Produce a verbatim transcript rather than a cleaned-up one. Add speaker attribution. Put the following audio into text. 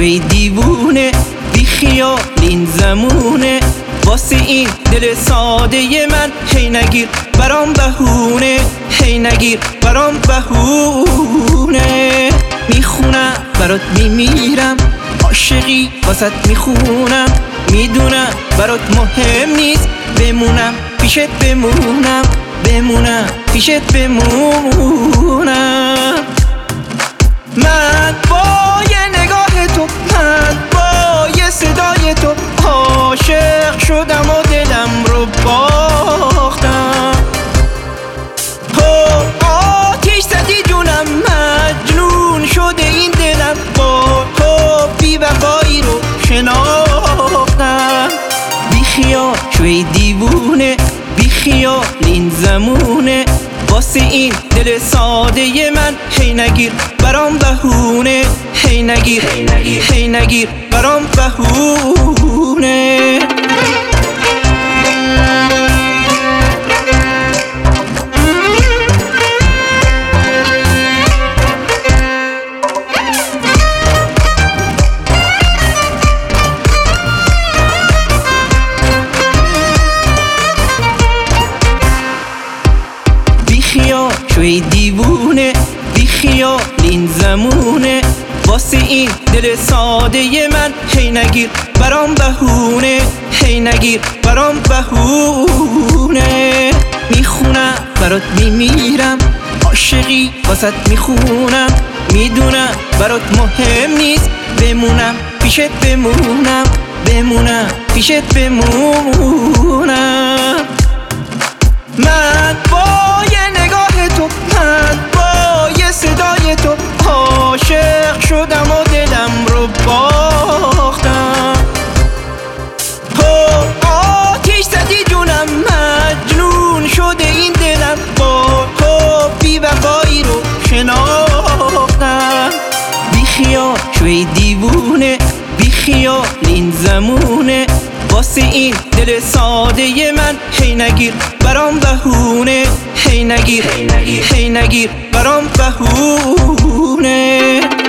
Speaker 1: شوی دیوونه، بی خیال این زمونه، واسه این دل ساده من هی نگیر برام بهونه، هی نگیر برام بهونه. میخونم برات میمیرم، عاشقی واسط میخونم، میدونم برات مهم نیست بمونم پیشت، بمونم بمونم پیشت بمونم. من با یه نگاه تو، من با یه صدای تو عاشق شدم و دلم رو باختم. تو آتیش زدی جونم، مجنون شده این دلم، با تو بی وفایی رو شناختم. بی خیال شوی دیوونه، بی خیال این زمونه، واسه این دل ساده من هی نگیر برام بهونه، هی نگیر هی نگیر برام بهونه. شوی دیوونه، بی خیال این زمونه، واسه این دل ساده من هی نگیر برام بهونه، هی نگیر برام بهونه. میخونم برات میمیرم، عاشقی واسط میخونم، میدونم برات مهم نیست بمونم پیشت، بمونم بمونم پیشت بمونم. من با یه نگاه تو، من با یه صدای تو عاشق شدم و دلم رو باختم. تو آتیش زدی جونم، مجنون شده این دلم، با تو بی وفایی رو شناختم. بی خیال شوی دیوونه، بی خیال این زمونه، واسه این دل ساده من هی نگیر برام بهونه، هی نگیر هی نگیر برام بهونه.